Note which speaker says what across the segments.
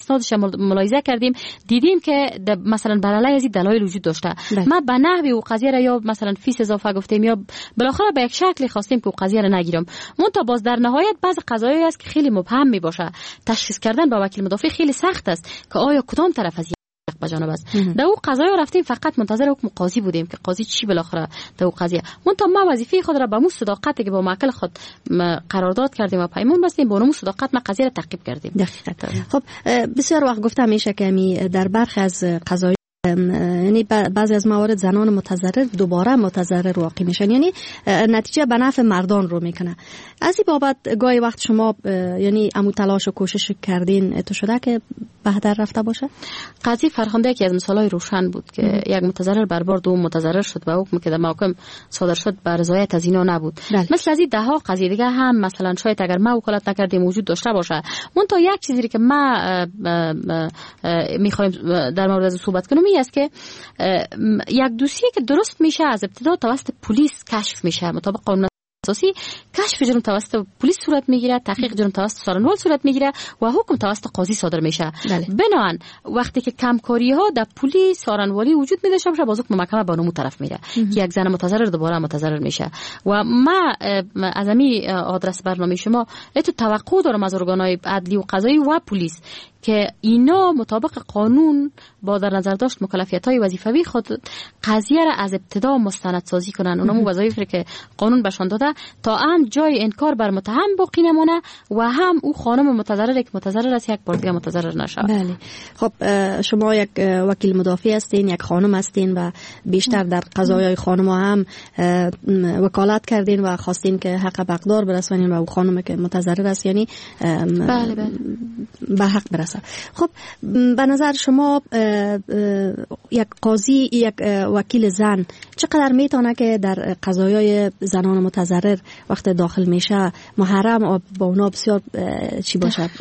Speaker 1: اسنادش ملاحظه کردیم، دیدیم که مثلا بر علیه از دلایل وجود داشته. ما به نحوی او قضیه را یا مثلا فیس اضافه گفتیم یا بالاخره به یک شکلی خواستیم که او قضیه را نگیرم. منتها باز در نهایت بعض قضایایی است که خیلی مبهم می باشه. تشخیص کردن با وکیل مدافع خیلی سخت است که آیا کدام طرف از بجانب است. در او قضایی رفتیم، فقط منتظر حکم قاضی بودیم که قاضی چی بالاخره در او قضیه. منتها ما وظیفه خود را به مو صداقتی که با موکل خود قرارداد کردیم و پیمان بستیم، با مو صداقت ما قضیه را تعقیب کردیم.
Speaker 2: دقیقاً. خب بسیار وقت گفتم میشه که در برخی از قضایا یعنی بعضی از موارد زنان متضرر دوباره متضرر واقع میشن، یعنی نتیجه به نفع مردان رو میکنه. از این بابت گاهی وقت شما یعنی عمو تلاش و کوشش کردین تو شده که بهتر رفته باشه؟
Speaker 1: قضیه فرخنده که از مثالای روشن بود که یک متضرر بربار دوم متضرر شد و حکم که در محکم صادر شد بر رضایت از اینا نبود. مثل از این ده ها قضیه دیگه هم مثلا شاید اگر ما وکالت نکردیم وجود داشته باشه. منتها یک چیزی که ما میخوایم در مورد از صحبت کنیم این است که یک دوسیه که درست میشه از ابتدا توسط پلیس کشف میشه، مطابق قانون اساسی کشف جرم توسط پلیس صورت میگیره، تحقیق جرم توسط سارنوال صورت میگیره و حکم توسط قاضی صادر میشه. بنابراین وقتی که کمکاری ها در پلیس سارنوالی وجود میداشته باشه باز حکم محکمه به اون طرف میره که یک زن متضرر دوباره متضرر میشه. و ما از همین آدرس برنامه شما تو توقع دارم از ارگانهای عدلی و قضایی و پلیس که اینا مطابق قانون با در نظر داشت مکلفیت‌های وظیفوی خود قضیه را از ابتدا مستندسازی کنن. اونم وظایفی که قانون بهشون داده تا هم جای انکار بر متهم باقی نمونه و هم او خانم متضرر که متضرر است یک بار دیگه متضرر نشه.
Speaker 2: بله. خب شما یک وکیل مدافع هستین، یک خانم هستین و بیشتر در قضایای خانم هم وکالت کردین و خواستین که حق بقدار برسونین و او خانم که متضرر است یعنی
Speaker 1: بله
Speaker 2: به حق برسه. خب به نظر شما یک قاضی، یک وکیل زن چقدر میتونه که در قضایای زنان متضرر وقت داخل میشه محرم و با اونا بسیار چی باشه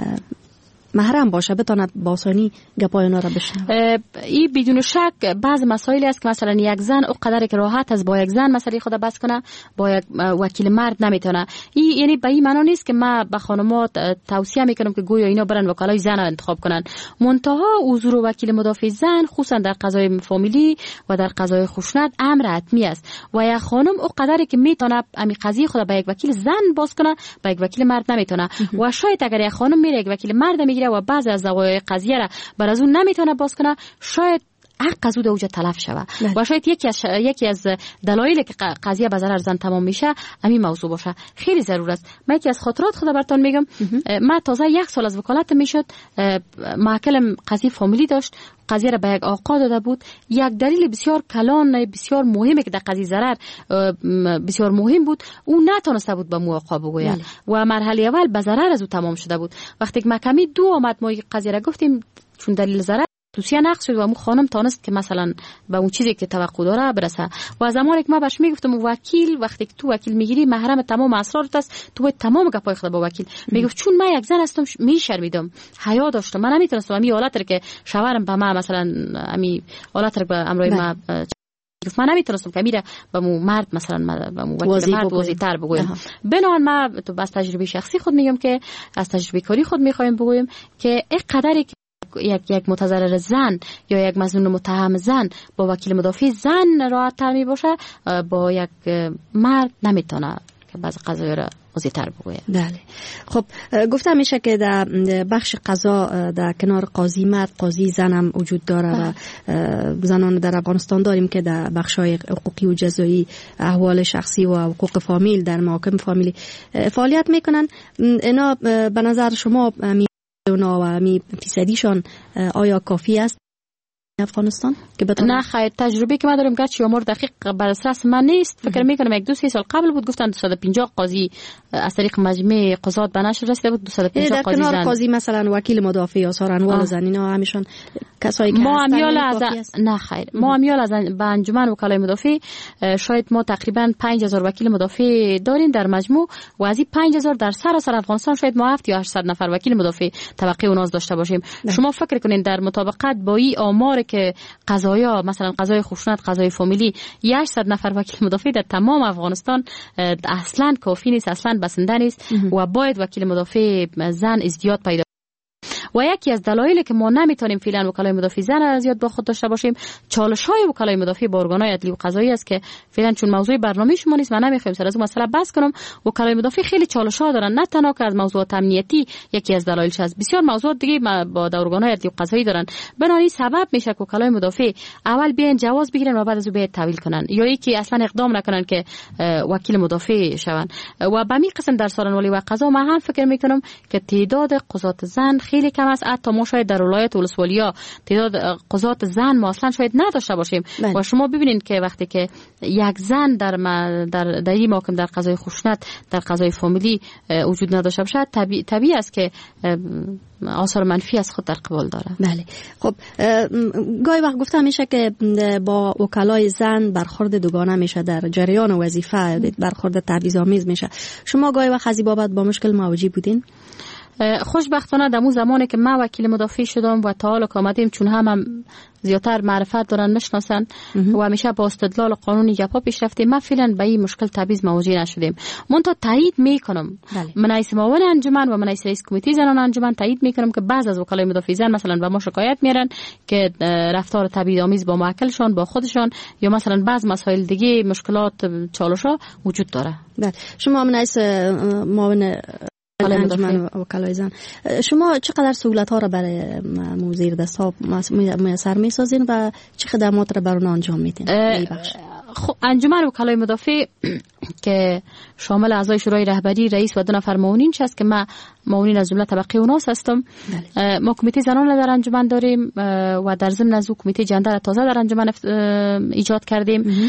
Speaker 2: محرم باشه، بتونه با آسانی گپای اونا را بشنوه؟
Speaker 1: این بدون شک بعض مسائلی است که مثلا یک زن او قدری که راحت از با یک زن مسئله خود بس کنه با یک وکیل مرد نمیتونه. این یعنی به این معنی نیست که ما به خانم‌ها توصیه میکنم که گویا اینا برن وکالای زن رو انتخاب کنن. منتها حضور وکیل مدافع زن خصوصا در قضای فامیلی و در قضای خشونت امر حتمی است و یک خانم او قدری که میتونه همین قضیه خود به یک وکیل زن باز کنه به یک وکیل مرد نمیتونه. و شاید اگر یک خانم میره یک وکیل مرد میگیره و بعضی از زوایای قضیه را بر از اون نمیتونه باز کنه شاید حق از او اوج تلف شوه و شاید یکی از دلایلی که قضیه به ضرر زن تمام میشه همین موضوع باشه. خیلی ضرور است. من یکی از خاطرات خود براتون میگم. ما تازه 1 سال از وکالت میشد، محکم قضیه فامیلی داشت، قضیه را به یک آقا داده بود. یک دلیل بسیار کلان بسیار مهمه که در قضیه ضرر بسیار مهم بود او نتونسته بود به مو آقا بگوید و مرحله اول به ضرر از او تمام شده بود. وقتی که محکمه 2 آمد ما قضیه را گفتیم چون دلیل ضرر توصیه نقض شد و مو خانم تانست که مثلا به اون چیزی که توقع داره برسه. و زمانی که ما بهش میگفتم وکیل وقتی که تو وکیل میگیری محرم تمام اسرارت است، تو باید تمام گپای خود با وکیل. میگفت چون من یک زن هستم میشرمیدم، حیا داشتم، من نمیتونستم همین حالت رو که شوهرم به ما مثلا همین حالت رو به امرای ما گفت من نمیتونستم که میره به مو مرد مثلا به مو وکیل مرد واضح‌تر بگویم. بنابراین ما تو بس تجربه شخصی خود میگم که از تجربه کاری خود میخوایم بگویم که این قدری یک متضرر زن یا یک مظنون متهم زن با وکیل مدافع زن راحت تر می باشه با یک مرد نمیتونه که بعض قضایا را واضح‌تر بگوید.
Speaker 2: بله. خب گفتم میشه که در بخش قضا در کنار قاضی مرد قاضی زن هم وجود داره و زنان در افغانستان داریم که در بخش‌های حقوقی و جزایی احوال شخصی و حقوق فامیل در محاکم فامیلی فعالیت میکنن. اینا به نظر شما اونا و می فیصدیشان آیا کافی است افغانستان که
Speaker 1: نه خیر؟ تجربه که ما داریم گرچه امور دقیق بررسی من نیست، فکر میکنم 1-2 سال قبل بود گفتن 250 قاضی از طریق مجمع قضات به نشر رسیده بود. 250 قاضی زن
Speaker 2: قاضی مثلا وکیل مدافع یا سارنوال زن اینا همیشون کسایی که
Speaker 1: ما امیال از نه خیر ما امیال از به انجمن وکلای مدافع شاید ما تقریبا 5000 وکیل مدافع داریم در مجموع و از این 5000 در سراسر افغانستان شاید ما 7 یا 800 نفر وکیل مدافع طبقه اوناز داشته باشیم. شما فکر کنین در مطابقت با این آمار که قضایا مثلا قضای خشونت قضای فامیلی 800 نفر وکیل مدافع در تمام افغانستان اصلا کافی نیست، اصلا بسنده نیست و باید وکیل مدافع زن ازدیاد پیدا و یکی از دلایلی که ما نمیتونیم فعلا وکلای مدافع زن زیاد با خود داشته باشیم چالش‌های وکلای مدافع با ارگان‌های عدلی و قضایی است که فعلا چون موضوع برنامه شما نیست، من نمیخوام سر از اون مسئله بحث کنم. وکلای مدافع خیلی چالش‌ها دارن، نه تنها که از موضوع امنیتی یکی از دلایلش است، بسیار موضوعات دیگه با ارگان‌های عدلی و قضایی دارن. بنابراین سبب میشه که وکلای مدافع اول بیان جواز بگیرن و بعد از اون بیان تحویل کنن، یا یکی اصلا اقدام نکنن که وکیل مدافع شون. و به می قسم در سارنوالی و قضا ما هم فکر میکنم که تعداد قضات زن خیلی کم است. حتی ما شاید در ولایت ولسوالیا تعداد قضات زن ما اصلا شاید نداشته باشیم. و شما ببینید که وقتی که یک زن در این محکم در قضای خشونت در قضای فامیلی وجود نداشته باشه، طبیعی است که آثار منفی از خود در قبال داره.
Speaker 2: بله. خب گاهی وقت گفته میشه که با وکلای زن برخورد دوگانه میشه در جریان وظیفه، برخورد تبعیض‌آمیز میشه. شما گاهی وقت از این بابت با مشکل مواجه بودین؟
Speaker 1: خوشبختانه در اون زمانی که من وکیل مدافع شدم و تا حالا که آمدیم، چون هم زیادتر معرفت دارن میشناسن و همیشه با استدلال قانونی گپا پیش رفتیم، ما فعلا به این مشکل تبعیض مواجه نشدیم. من تا تایید میکنم، من رئیس معاون انجمن و من رئیس کمیته زنان انجمن تایید میکنم که بعض از وکلای مدافع زن مثلا به ما شکایت میارن که رفتار تبعیض‌آمیز با موکلشان، با خودشان، یا مثلا بعض مسائل دیگه مشکلات چالش‌ها وجود داره.
Speaker 2: بله. شما من رئیس معاون انجمن وکلای زن، شما چقدر سهولت‌ها را برای زیر دست‌ها میسر میسازین و چه خدمات را بر اونها انجام میدین؟
Speaker 1: خب انجمن وکلای مدافع که شامل اعضای شورای رهبری، رئیس و 2 نفر معاونین است که ما معاونین از جمله طبقه اوناس هستم. ما کمیته زنان در انجمن داریم و در ضمن از کمیته جندر تازه در انجمن ایجاد کردیم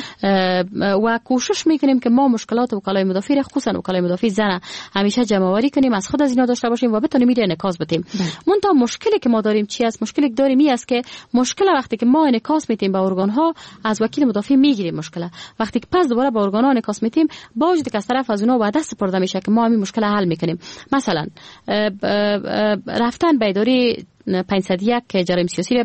Speaker 1: و کوشش میکنیم که ما مشکلات وکلای مدافع، خصوصا وکلای مدافع زن، همیشه جمع آوری کنیم، از خود از اینا داشته باشیم و بتونیم میره انعکاس بدیم. منتها مشکلی که ما داریم چی است؟ مشکلی که داریم است که مشکل وقتی که ما انعکاس میدیم به ارگان ها از وکیل مدافع میگیریم، مشکل وقتی که پس دوباره به ارگان ها انعکاس میدیم با وجود که از طرف از اونها وعده سپرده میشه که ما همین مشکل حل میکنیم. مثلا رفتن به اداره 501 که جرایم سیاسی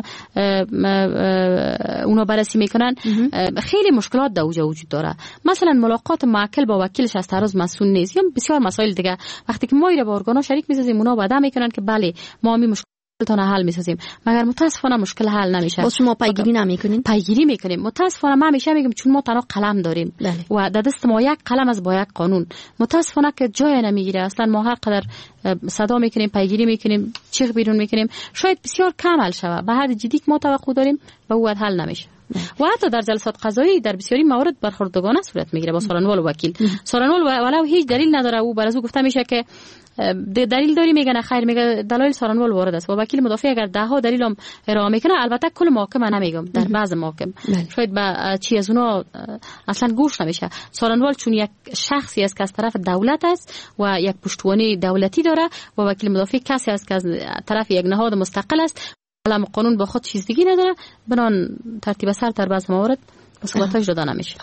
Speaker 1: اونا بررسی میکنن، خیلی مشکلات در اوجا وجود داره. مثلا ملاقات موکل با وکیلش از تعرض مسئول نیست، یا بسیار مسائل دیگه. وقتی که ما ایره با ارگانا شریک میسازیم، اونا وعده میکنن که بله ما همین مشکل تون حل میسازیم، مگر متاسفانه مشکل حل نمیشه.
Speaker 2: باز شما پیگیری نمیکنین؟
Speaker 1: پیگیری میکنیم. متاسفانه ما همیشه میگم چون ما تنها قلم داریم و در دست ما یک قلم از با یک قانون، متاسفانه که جای نمیگیره. اصلا ما هر قدر صدا میکنیم، پیگیری میکنیم، چیغ بیرون میکنیم، شاید بسیار کم حل شود. به حد جدی که ما توقع داریم و او حل نمیشه. و حتی در جلسات قضایی در بسیاری موارد برخورد دوگانه صورت میگیره با سارنوال و وکیل. سارنوال ولو هیچ دلیل نداره، او بر از او گفته میشه که دلیل داری، میگه نه خیر، میگه دلایل سارنوال وارد است و وکیل مدافع اگر 10 دلیل هم ارائه میکنه، البته کل محاکم نمیگم، در بعض محاکم شاید با چی از اونها اصلا گوش نمیشه. سارنوال چون یک شخصی است که از طرف دولت است و یک پشتوانه دولتی داره و وکیل مدافع کسی است که از طرف یک نهاد مستقل است، علم قانون با خود چیز دیگه نداره، بنان ترتیب سر در بعض موارد به صورتش داده نمیشه.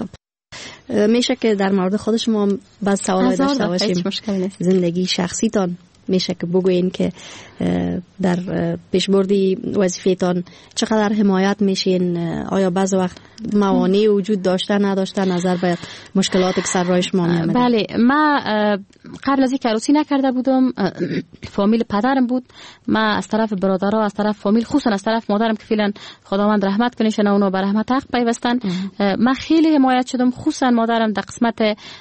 Speaker 2: میشه که در مورد خود شما بعض سوالات داشته باشیم؟ زندگی شخصیتان میشه که بگوین که در پیشبردی وظیفه‌تان چقدر حمایت میشین؟ آیا بعض وقت موانعی وجود داشته نداشته نظر به مشکلاتی که سر راه شما میامده؟
Speaker 1: بله، ما قبل از اینکه عروسی نکرده بودم، فامیل پدرم بود، ما از طرف برادرها، از طرف فامیل، خصوصا از طرف مادرم که فعلا خداوند رحمت کنه شنو اونا به رحمت حق پیوستن، من خیلی حمایت شدم. خصوصا مادرم در قسمت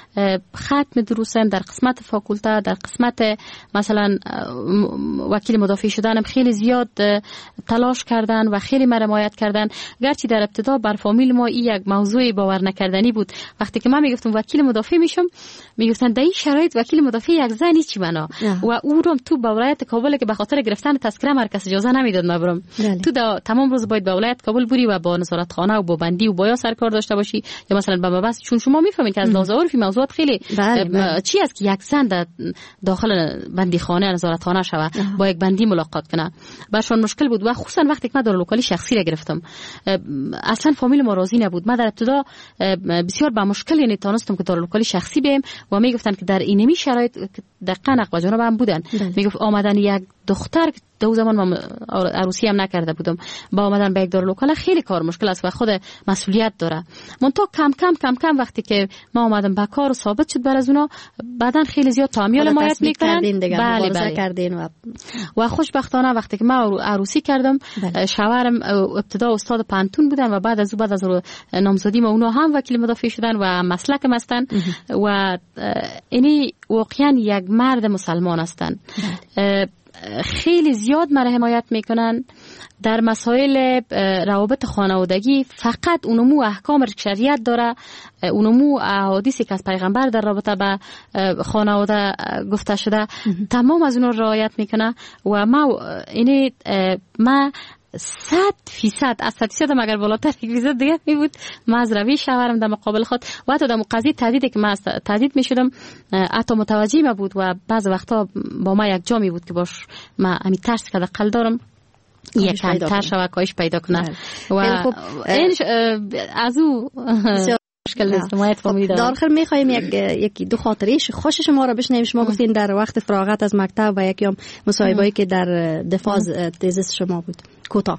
Speaker 1: ختم دروسم، در قسمت فاکولته، در قسمت مثلا وکیل مدافع شدنم خیلی زیاد تلاش کردن و خیلی من حمایت کردن. گرچه در ابتدا بر فامیل ما این یک موضوع باور نکردنی بود. وقتی که من میگفتم وکیل مدافع میشم، میگفتن در این شرایط وکیل مدافع یک زنی چی بنا؟ و او رو تو به ولایت کابل که به خاطر گرفتن تذکره مرکز اجازه نمیداد ما برم. تو تمام روز باید به ولایت کابل بری و با نظارتخانه و با بندی و با سرکار داشته باشی، یا مثلا به بس چون شما میفهمید که از لحاظ عرفی موضوعات خیلی چی است که یک زن داخل بندی خانه نظارتخانه شوه با یک بندی ملاقات کنه، برشون مشکل بود. و خصوصا وقتی که من دارالوکالی شخصی را گرفتم، اصلا فامیل ما راضی نبود. من در ابتدا بسیار با مشکل یعنی تونستم که دارالوکالی شخصی بیم و میگفتن که در اینمی شرایط دقیقاً اقوا جانب هم بودن. میگفت آمدن یک دختر، دو زمان من عروسی هم نکرده بودم، با آمدن به یک دارالوکاله خیلی کار مشکل است و خود مسئولیت داره. منتها کم کم وقتی که ما آمدم به کار و ثابت شد بر از اونا، بعدن خیلی زیاد تامیل حمایت میکنن.
Speaker 2: بله کردین
Speaker 1: و خوشبختانه وقتی که ما عروسی کردم، شوهرم ابتدا استاد پانتون بودن و بعد از نامزدی ما اونا هم وکیل مدافع شدن و مسلکم هستن و اینی واقعا یک مرد مسلمان هستن. خیلی زیاد مرا حمایت میکنن در مسائل روابط خانوادگی. فقط اونمو احکام شریعت داره، اونمو احادیثی که از پیغمبر در رابطه به خانواده گفته شده تمام از اون رعایت میکنه و ما 100% از 100% مگر بالاتر 1% دیگه می بود ما از روی شوهرم در مقابل خود و حتی در قضیه تهدیدی که من تهدید می شدم حتی متوجه ما بود و بعض وقتا با ما یک جا می بود که باش ما همین ترس که دقل دارم یک ترس و کاهش پیدا کنه و از او مشکل اجتماعیت فامیلی دارم.
Speaker 2: در آخر میخوایم یکی دو خاطره خوش شما را بشنویم. شما گفتین در وقت فراغت از مکتب و یکیام مصاحبه‌ای که در دفاع تزیس شما بود. کوتاه.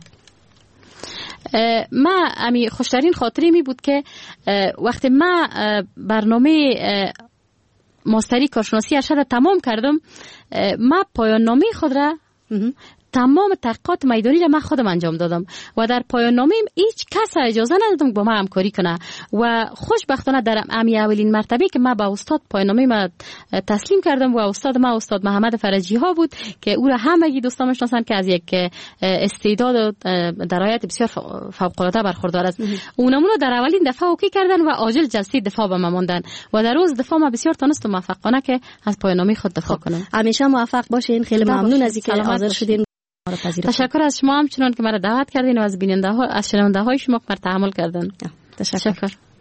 Speaker 1: ما امی خوشترین خاطری می بود که وقتی ما برنامه ماستری کارشناسی ارشد تمام کردم، ما پایان نامه خود را تمام تحقیقات میدانی را من خودم انجام دادم و در پایان نامه هیچ کس اجازه ندادم با ما همکاری کنه و خوشبختانه در امی اولین مرتبه که ما با استاد پایان نامه ما تسلیم کردم و استاد محمد فرجی ها بود که او را همگی دوستان میشناسن که از یک استعداد و درایت بسیار فوق العاده برخوردار است. اونمون در اولین دفعه اوکی کردن و عاجل جلسه دفاع به ما ماندن و در روز دفاع ما بسیار تونستم موفقانه که از پایان نامه خود دفاع کنم.
Speaker 2: همیشه موفق باشین. خیلی ممنون از اینکه حاضر شدین.
Speaker 1: تشکر از شما همچنان که مرا دعوت کردین و از بیننده ها از شنونده های شما که تحمل کردن.
Speaker 2: تشکر.